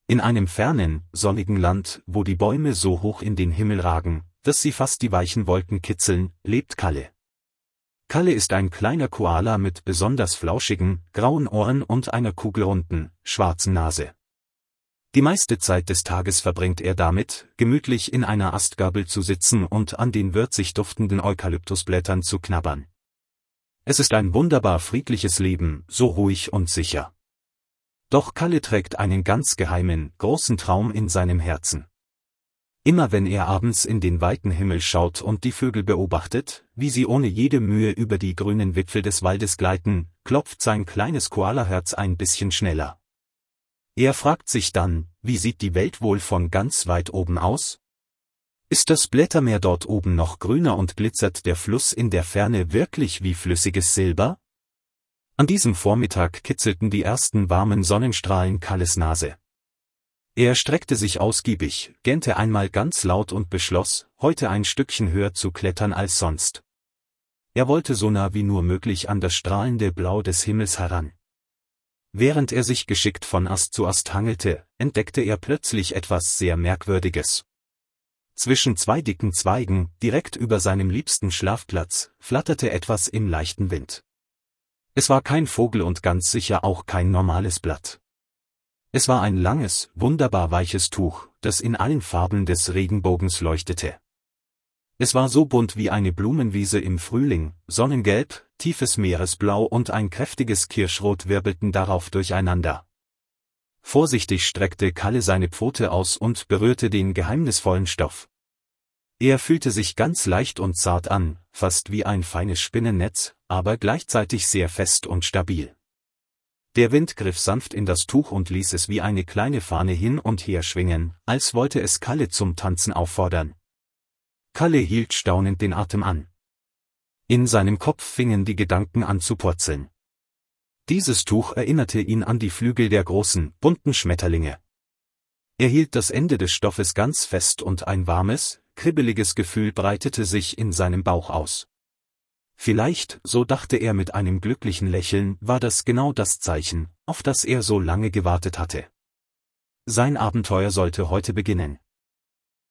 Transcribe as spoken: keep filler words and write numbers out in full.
In einem fernen, sonnigen Land, wo die Bäume so hoch in den Himmel ragen, dass sie fast die weichen Wolken kitzeln, lebt Kalle. Kalle ist ein kleiner Koala mit besonders flauschigen, grauen Ohren und einer kugelrunden, schwarzen Nase. Die meiste Zeit des Tages verbringt er damit, gemütlich in einer Astgabel zu sitzen und an den würzig duftenden Eukalyptusblättern zu knabbern. Es ist ein wunderbar friedliches Leben, so ruhig und sicher. Doch Kalle trägt einen ganz geheimen, großen Traum in seinem Herzen. Immer wenn er abends in den weiten Himmel schaut und die Vögel beobachtet, wie sie ohne jede Mühe über die grünen Wipfel des Waldes gleiten, klopft sein kleines Koalaherz ein bisschen schneller. Er fragt sich dann, wie sieht die Welt wohl von ganz weit oben aus? Ist das Blättermeer dort oben noch grüner und glitzert der Fluss in der Ferne wirklich wie flüssiges Silber? An diesem Vormittag kitzelten die ersten warmen Sonnenstrahlen Kalles Nase. Er streckte sich ausgiebig, gähnte einmal ganz laut und beschloss, heute ein Stückchen höher zu klettern als sonst. Er wollte so nah wie nur möglich an das strahlende Blau des Himmels heran. Während er sich geschickt von Ast zu Ast hangelte, entdeckte er plötzlich etwas sehr Merkwürdiges. Zwischen zwei dicken Zweigen, direkt über seinem liebsten Schlafplatz, flatterte etwas im leichten Wind. Es war kein Vogel und ganz sicher auch kein normales Blatt. Es war ein langes, wunderbar weiches Tuch, das in allen Farben des Regenbogens leuchtete. Es war so bunt wie eine Blumenwiese im Frühling, Sonnengelb, tiefes Meeresblau und ein kräftiges Kirschrot wirbelten darauf durcheinander. Vorsichtig streckte Kalle seine Pfote aus und berührte den geheimnisvollen Stoff. Er fühlte sich ganz leicht und zart an, fast wie ein feines Spinnennetz, aber gleichzeitig sehr fest und stabil. Der Wind griff sanft in das Tuch und ließ es wie eine kleine Fahne hin und her schwingen, als wollte es Kalle zum Tanzen auffordern. Kalle hielt staunend den Atem an. In seinem Kopf fingen die Gedanken an zu purzeln. Dieses Tuch erinnerte ihn an die Flügel der großen, bunten Schmetterlinge. Er hielt das Ende des Stoffes ganz fest und ein warmes, kribbeliges Gefühl breitete sich in seinem Bauch aus. Vielleicht, so dachte er mit einem glücklichen Lächeln, war das genau das Zeichen, auf das er so lange gewartet hatte. Sein Abenteuer sollte heute beginnen.